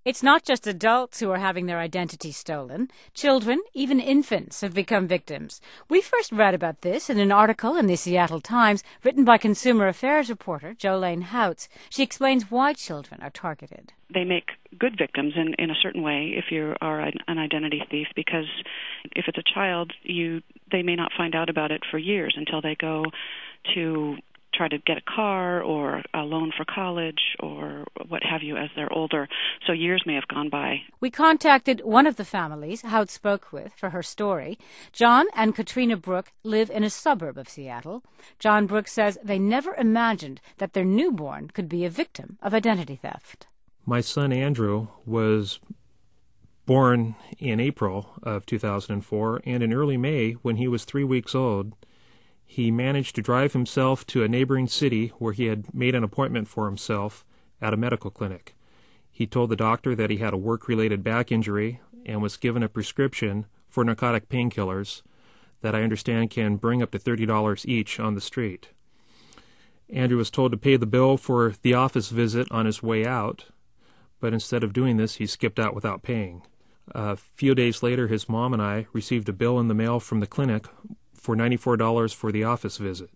It's not just adults who are having their identity stolen. Children, even infants, have become victims. We first read about this in an article in the Seattle Times written by consumer affairs reporter Jolene Houts. She explains why children are targeted. They make good victims in a certain way if you are an identity thief, because if it's a child, they may not find out about it for years until they go to try to get a car or a loan for college or what have you as they're older. So years may have gone by. We contacted one of the families Houts spoke with for her story. John and Katrina Brook live in a suburb of Seattle. John Brook says they never imagined that their newborn could be a victim of identity theft. My son Andrew was born in April of 2004, and in early May, when he was 3 weeks old, he managed to drive himself to a neighboring city where he had made an appointment for himself at a medical clinic. He told the doctor that he had a work-related back injury and was given a prescription for narcotic painkillers that I understand can bring up to $30 each on the street. Andrew was told to pay the bill for the office visit on his way out, but instead of doing this, he skipped out without paying. A few days later, his mom and I received a bill in the mail from the clinic for $94 for the office visit.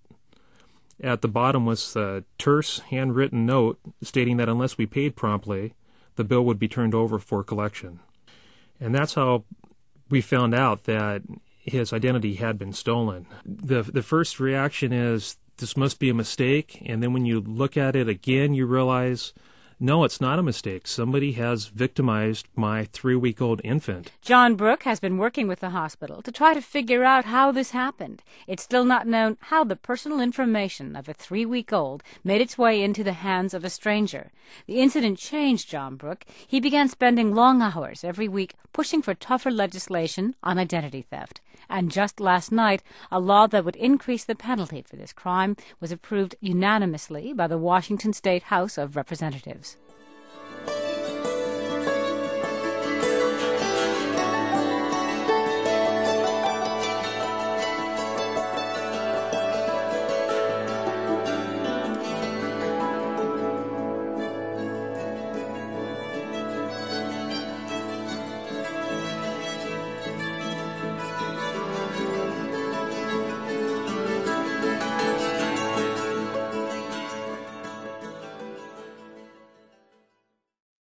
At the bottom was a terse, handwritten note stating that unless we paid promptly, the bill would be turned over for collection. And that's how we found out that his identity had been stolen. The first reaction is, this must be a mistake, and then when you look at it again, you realize, no, it's not a mistake. Somebody has victimized my 3-week-old infant. John Brook has been working with the hospital to try to figure out how this happened. It's still not known how the personal information of a 3-week-old made its way into the hands of a stranger. The incident changed John Brook. He began spending long hours every week pushing for tougher legislation on identity theft. And just last night, a law that would increase the penalty for this crime was approved unanimously by the Washington State House of Representatives.